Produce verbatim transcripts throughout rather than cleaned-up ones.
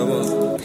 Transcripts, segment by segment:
завод.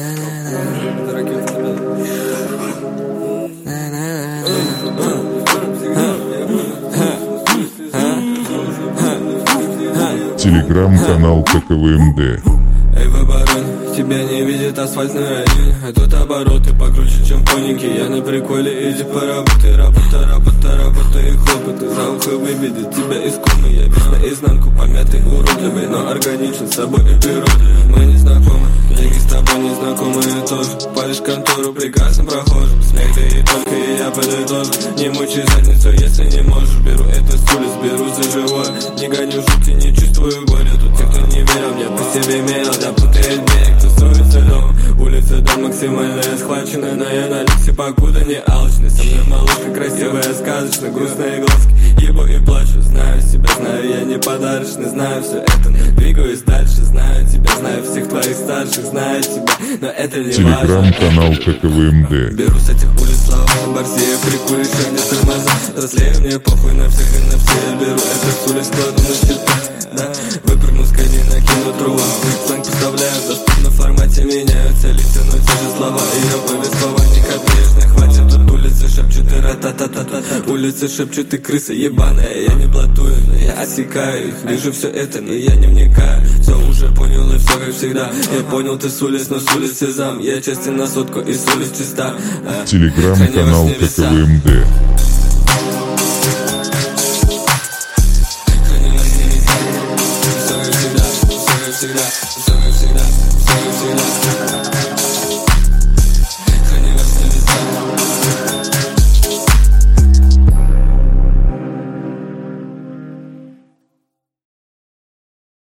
Телеграм-канал ККВМД. Эй, в обороне, тебя не видит асфальтный район. А тут обороты покруче, чем коники. Я на приколе, иди поработай. Работа, работа, работа и хлопоты. За ухо выведет тебя из комы. Я весь наизнанку помятый, уродливый, но органичен с собой и природой. Мы не знакомы, деньги с тобой не знакомые тоже. Палишь контору прекрасным прохожим. Смех ты и только, и я подытожу. Не мучай задницу, если не можешь. Беру это с улиц, беру за живое. Не гоню жути, не чувствую горя. Тут те, кто не верил мне, по себе мерил. Да путает берег, тусуется дом. Улица, дом максимально схвачена. Но я на люксе, покуда не алчный. Со мной малышка красивая, сказочно, грустные глазки. Ебу и плачу, знаю себя, знаю, я не подарочный. Знаю все это, но двигаюсь дальше. Знаю тебя, знаю всех твоих старших. Знаю тебя, но это не важно. Телеграм-канал ККВМД. Беру с этих улиц слова, борзея, прикуришь, а не тормоза. Взрослею, мне похуй на всех и на все. Я беру это с улиц, кладу на счета, да. Выпрыгну с кони, накину трубу. Сленг поставляю, доступно в формате. Меняются лица, но те же слова. Ее повествование копеечных хватит. Тут улицы шепчут и ра-та-та-та-та-та. Улицы шепчут и крыса ебаная. Я не блатую, но я осекаю их. Вижу все это, но я не вникаю. Все уже понял и все как всегда. Я понял, ты с улиц, но с улиц сезам. Я честен на сотку и с улиц чиста. Телеграм-канал ККВМД. Всегда, всегда, всегда, всегда, всегда.